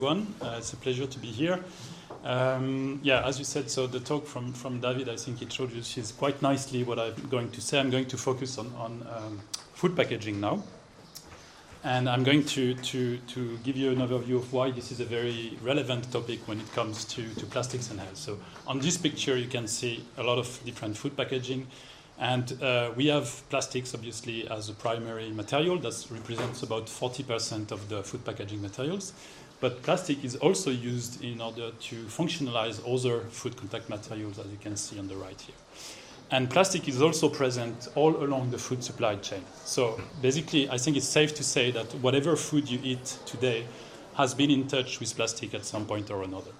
It's a pleasure to be here. As you said, so the talk from David, I think it introduces quite nicely what I'm going to say. I'm going to focus on food packaging now. And I'm going to give you an overview of why this is a very relevant topic when it comes to plastics and health. So on this picture, you can see a lot of different food packaging. And we have plastics, obviously, as a primary material. That represents about 40% of the food packaging materials. But plastic is also used in order to functionalize other food contact materials, as you can see on the right here. And plastic is also present all along the food supply chain. So basically, I think it's safe to say that whatever food you eat today has been in touch with plastic at some point or another.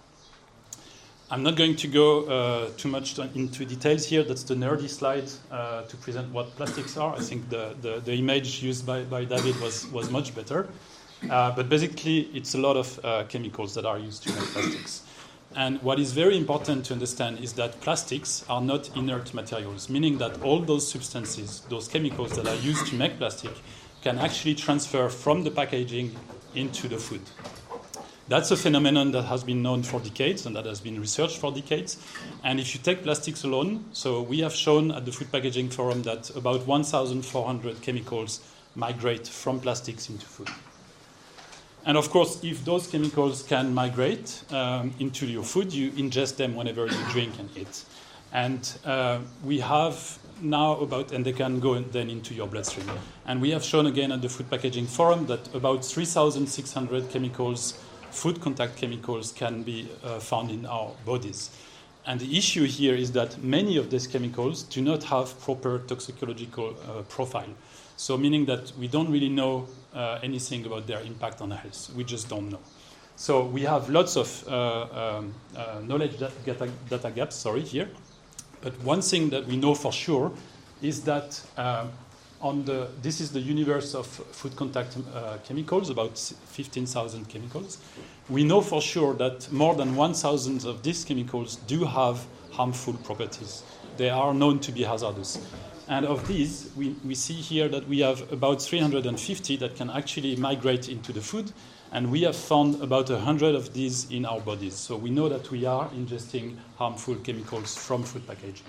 I'm not going to go too much into details here. That's the nerdy slide to present what plastics are. I think the image used by David was much better. But basically, it's a lot of chemicals that are used to make plastics. And what is very important to understand is that plastics are not inert materials, meaning that all those substances, those chemicals that are used to make plastic, can actually transfer from the packaging into the food. That's a phenomenon that has been known for decades and that has been researched for decades. And if you take plastics alone, so we have shown at the Food Packaging Forum that about 1,400 chemicals migrate from plastics into food. And of course, if those chemicals can migrate into your food, you ingest them whenever you drink and eat. And we have now and they can go then into your bloodstream. And we have shown again at the Food Packaging Forum that about 3,600 chemicals, food contact chemicals, can be found in our bodies. And the issue here is that many of these chemicals do not have proper toxicological profile. So meaning that we don't really know anything about their impact on health. We just don't know. So we have lots of knowledge data gaps, here. But one thing that we know for sure is that this is the universe of food contact chemicals, about 15,000 chemicals. We know for sure that more than 1,000 of these chemicals do have harmful properties. They are known to be hazardous. And of these, we see here that we have about 350 that can actually migrate into the food. And we have found about 100 of these in our bodies. So we know that we are ingesting harmful chemicals from food packaging.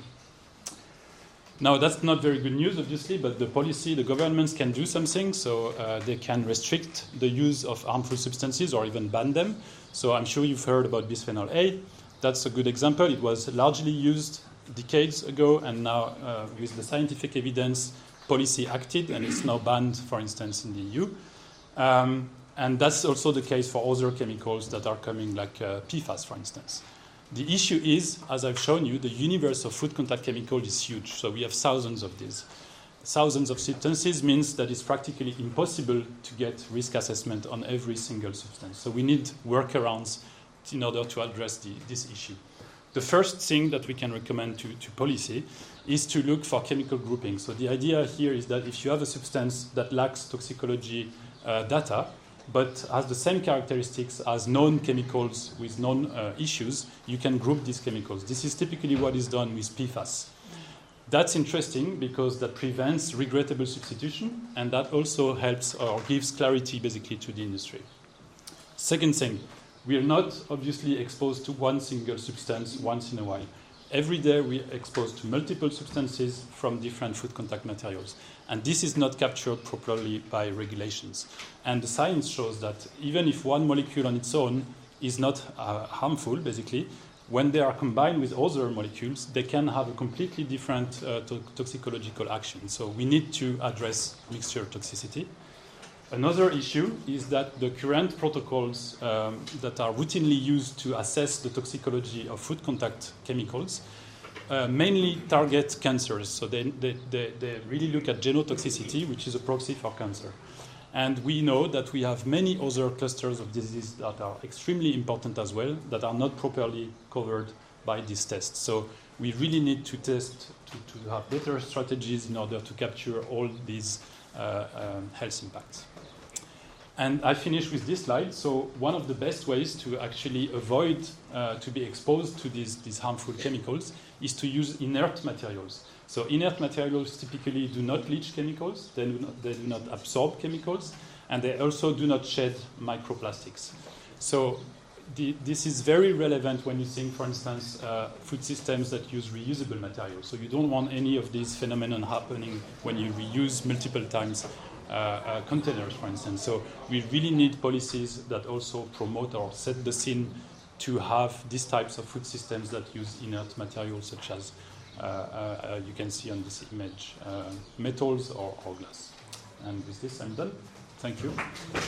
Now, that's not very good news, obviously, but the governments can do something. So they can restrict the use of harmful substances or even ban them. So I'm sure you've heard about bisphenol A. That's a good example. It was largely used decades ago, and now with the scientific evidence, policy acted, and it's now banned, for instance, in the EU. And that's also the case for other chemicals that are coming, like PFAS, for instance. The issue is, as I've shown you, the universe of food contact chemicals is huge. So we have thousands of these. Thousands of substances means that it's practically impossible to get risk assessment on every single substance. So we need workarounds in order to address this issue. The first thing that we can recommend to policy is to look for chemical grouping. So the idea here is that if you have a substance that lacks toxicology data, but has the same characteristics as known chemicals with known issues, you can group these chemicals. This is typically what is done with PFAS. That's interesting because that prevents regrettable substitution, and that also helps or gives clarity basically to the industry. Second thing, we are not obviously exposed to one single substance once in a while. Every day we are exposed to multiple substances from different food contact materials. And this is not captured properly by regulations. And the science shows that even if one molecule on its own is not harmful, basically, when they are combined with other molecules, they can have a completely different toxicological action. So we need to address mixture toxicity. Another issue is that the current protocols that are routinely used to assess the toxicology of food contact chemicals mainly target cancers. So they really look at genotoxicity, which is a proxy for cancer. And we know that we have many other clusters of diseases that are extremely important as well, that are not properly covered by these tests. So we really need to test, to have better strategies in order to capture all these health impacts. And I finish with this slide. So one of the best ways to actually avoid to be exposed to these harmful chemicals is to use inert materials. So inert materials typically do not leach chemicals, they do not absorb chemicals, and they also do not shed microplastics. So this is very relevant when you think, for instance, food systems that use reusable materials. So you don't want any of these phenomena happening when you reuse multiple times containers, for instance. So we really need policies that also promote or set the scene to have these types of food systems that use inert materials such as you can see on this image, metals or glass. And with this, I'm done. Thank you.